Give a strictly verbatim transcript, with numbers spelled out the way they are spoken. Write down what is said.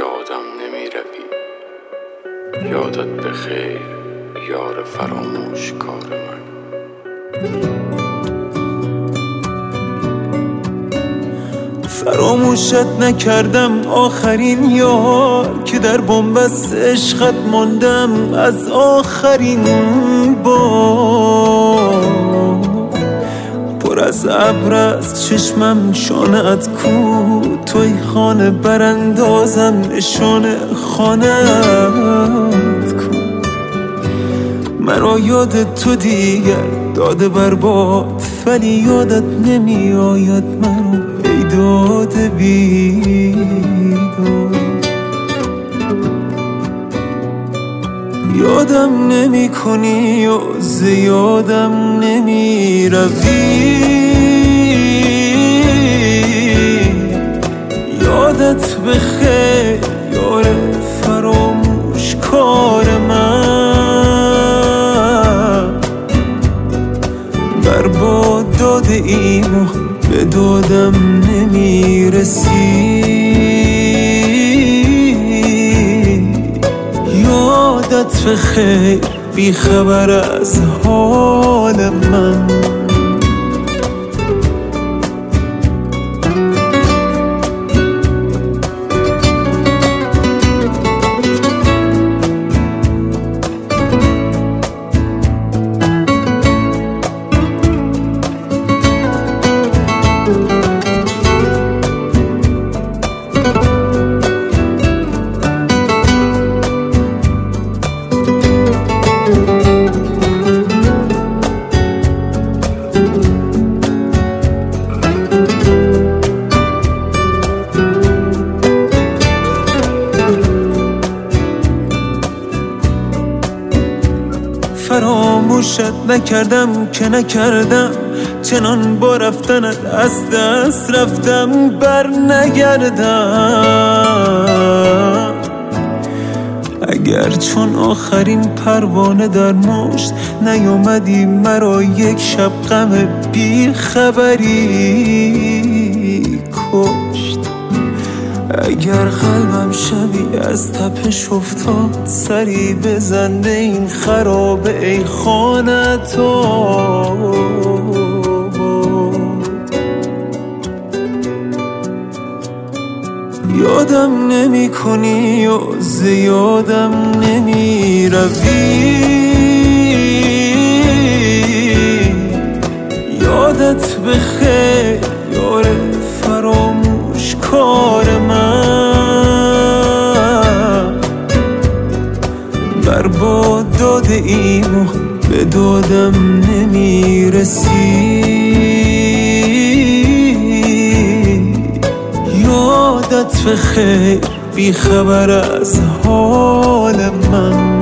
یادم نمی روی. یادت بخیر یار فراموش کار من. فراموشت نکردم آخرین یار که در بنبست عشقت ماندم از آخرین بار. پر از ابر از چشمم شانه‌ات کو، توی خانه براندازم نشانه خانه‌ات کو. مرا یاد تو دیگر داده برباد، ولی یادت نمی آید مرا ای داده بیداد. یادم نمی کنی و زیادم نمی روی. یادت بخیر یار فراموش کار من. برباد داده ایم و به دادم نمی رسی. یادت بخیر بی خبر از حال من. فراموشت نکردم که نکردم، چنان با رفتنت از دست رفتم بر نگردم. اگر چون آخرین پروانه در مشت نیامدی مرا یک شب غم بی خبری کشت. اگر قلبم شبی از تپش افتاد، سری بزن به این خرابه ای خانه تو. یادم نمی کنی و زیادم نمی روی. یادت بخیر یار فراموش کار من. برباد داده ایم و به دادم نمی رسی. یادت بخیر بی خبر از حال من.